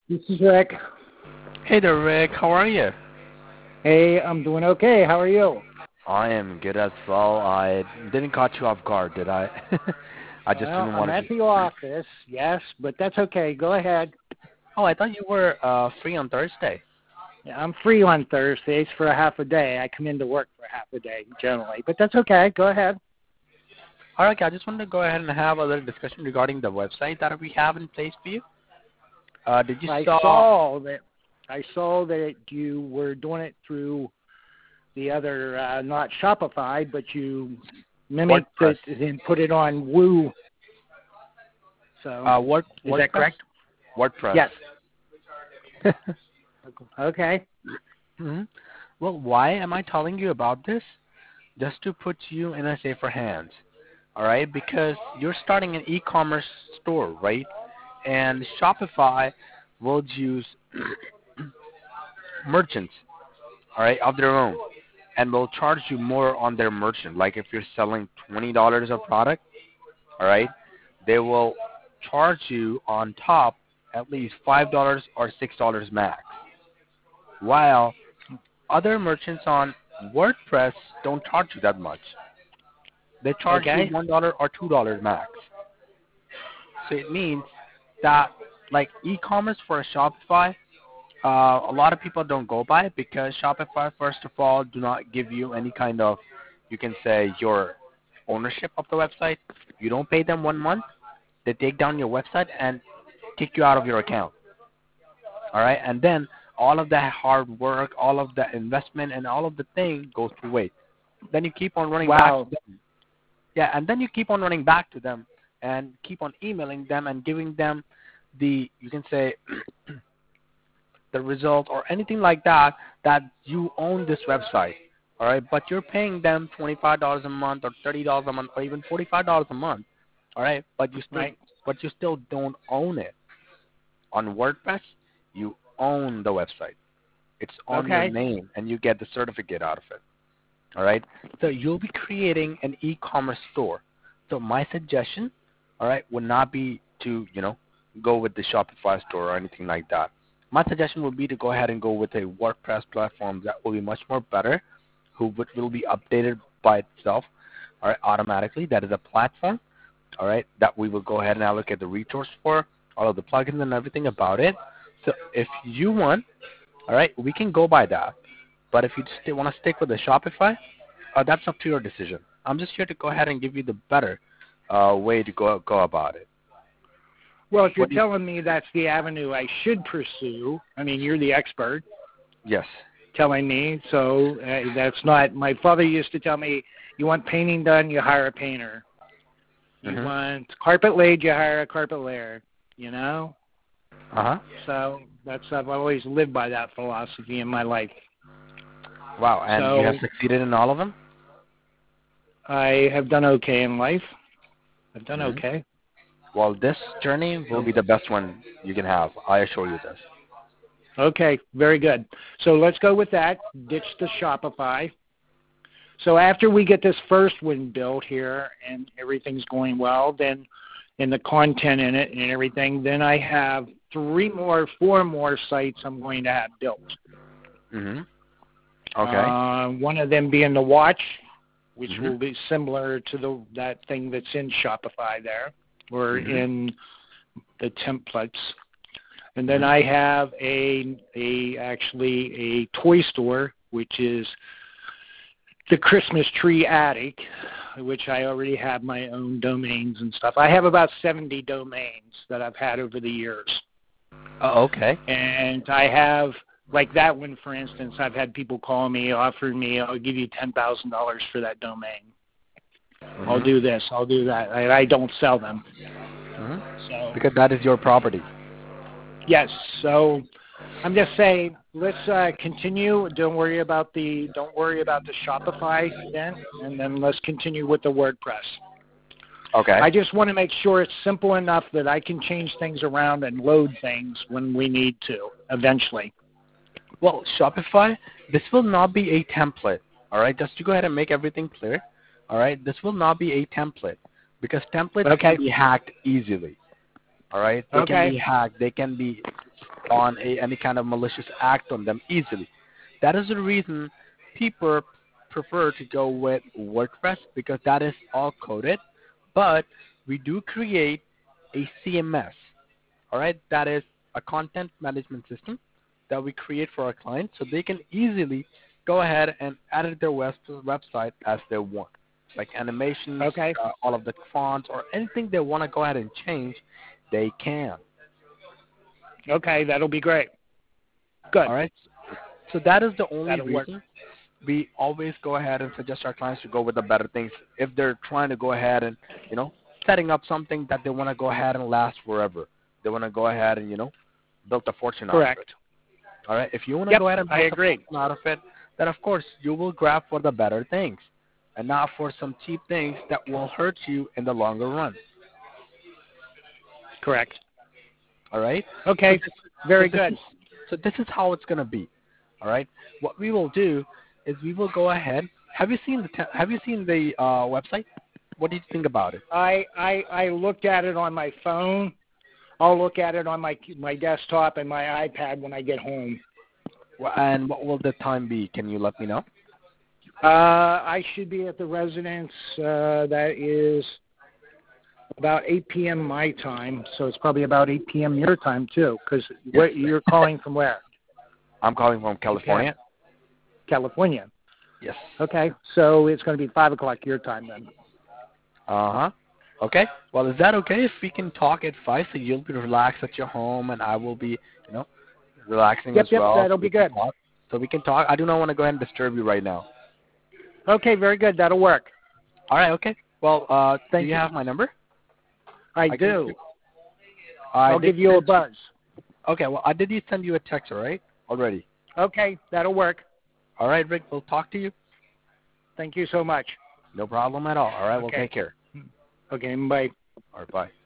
This is Rick. Hey there, Rick. How are you? Hey, I'm doing okay. How are you? I am good as well. I didn't catch you off guard, did I? I just Well, didn't I'm want to at be. the office, yes, but that's okay. Go ahead. Oh, I thought you were free on Thursday. Yeah, I'm free on Thursdays for a half a day. I come into work for half a day generally, but that's okay. Go ahead. All right, I just wanted to go ahead and have a little discussion regarding the website that we have in place for you. Did you I saw saw that. I saw that you were doing it through the other, not Shopify, but you mimicked WordPress? it and put it on Woo. So, is that WordPress? correct? WordPress. Yes. Okay. hmm Well, why am I telling you about this? Just to put you in a safer hands. All right, because you're starting an e-commerce store, right? And Shopify will use merchants, all right, of their own, and will charge you more on their merchant. Like if you're selling $20 of product, all right, they will charge you on top at least $5 or $6 max. While other merchants on WordPress don't charge you that much. They charge you Okay. $1 or $2 max. So it means that like e-commerce for a Shopify, a lot of people don't go by it because Shopify, first of all, do not give you any kind of, you can say, your ownership of the website. You don't pay them 1 month. They take down your website and kick you out of your account. All right, and then all of that hard work, all of the investment, and all of the thing goes to waste. Then you keep on running back Wow. to them. Yeah, and then you keep on running back to them and keep on emailing them and giving them the, you can say, the result or anything like that, that you own this website. All right, but you're paying them $25 a month or $30 a month or even $45 a month. All right, Right. but you still don't own it. On WordPress, you own the website. It's on your Okay. name, and you get the certificate out of it. All right. So you'll be creating an e-commerce store. So my suggestion, all right, would not be to go with the Shopify store or anything like that. My suggestion would be to go ahead and go with a WordPress platform that will be much more better, will be updated by itself, all right, automatically. That is a platform, all right, that we will go ahead and allocate the resource for, all of the plugins and everything about it. So if you want, all right, we can go by that. But if you just want to stick with the Shopify, that's up to your decision. I'm just here to go ahead and give you the better way to go about it. Well, if you're What do you? telling me that's the avenue I should pursue, I mean, you're the expert Yes. telling me, so that's not. My father used to tell me, you want painting done, you hire a painter. You Mhm. want carpet laid, you hire a carpet layer. You know. Uh huh. So I've always lived by that philosophy in my life. Wow. And you have So succeeded in all of them. I have done okay in life. I've done Mhm. okay. Well, this journey will So be the best one you can have. I assure you this. okay, very good. So let's go with that. Ditch the Shopify. So after we get this first one built here and everything's going well, then in the content in it and everything, then I have four more sites I'm going to have built. Mhm. Okay. One of them being the watch, which Mhm. will be similar to that thing that's in Shopify there, or Mhm. in the templates. And then Mhm. I have actually a toy store, which is the Christmas Tree Attic, which I already have my own domains and stuff. I have about 70 domains that I've had over the years. Oh, okay. And I have, like that one, for instance, I've had people call me, offering me, I'll give you $10,000 for that domain. I'll Mhm. do this, I'll do that. I don't sell them. Mhm. So, Because that is your property. yes, so I'm just saying, let's continue. Don't worry about the Shopify then, and then let's continue with the WordPress. Okay. I just want to make sure it's simple enough that I can change things around and load things when we need to eventually. Well, Shopify, this will not be a template. All right, just to go ahead and make everything clear. All right, this will not be a template because templates can Okay. be hacked easily. All right, they can Okay. be hacked. They can be on any kind of malicious act on them easily. That is the reason people prefer to go with WordPress, because that is all coded. But we do create a CMS, all right? That is a content management system that we create for our clients, so they can easily go ahead and edit their website as they want, like animations, Okay. all of the fonts, or anything they want to go ahead and change, they can. Okay, that'll be great. Good. All right. So that is the only That'll work. reason we always go ahead and suggest our clients to go with the better things if they're trying to go ahead and, setting up something that they want to go ahead and last forever. They want to go ahead and, build a fortune out of it. Correct. All right. If you want to Yep, go ahead and I build a agree. fortune out of it, then of course you will grab for the better things and not for some cheap things that will hurt you in the longer run. Correct. All right. Okay, very this good. So this is how it's going to be. All right. What we will do is we will go ahead. Have you seen the website? What do you think about it? I looked at it on my phone. I'll look at it on my desktop and my iPad when I get home. And what will the time be? Can you let me know? I should be at the residence. That is about 8 p.m. my time, so it's probably about 8 p.m. your time too, because you're calling from where? I'm calling from California. California. Yes. Okay, so it's going to be 5 o'clock your time then. Uh-huh. Okay. Well, is that okay if we can talk at 5 so you'll be relaxed at your home and I will be, relaxing as well? Yep, that'll be good. So we can talk. I do not want to go ahead and disturb you right now. Okay, very good. That'll work. All right, okay. Well, do you you have my number? I do. I'll give you a buzz. Okay, well, I did send you a text, all right, already. Okay, that'll work. All right, Rick, we'll talk to you. Thank you so much. No problem at all. All right, well, take care. Okay, bye. All right, bye.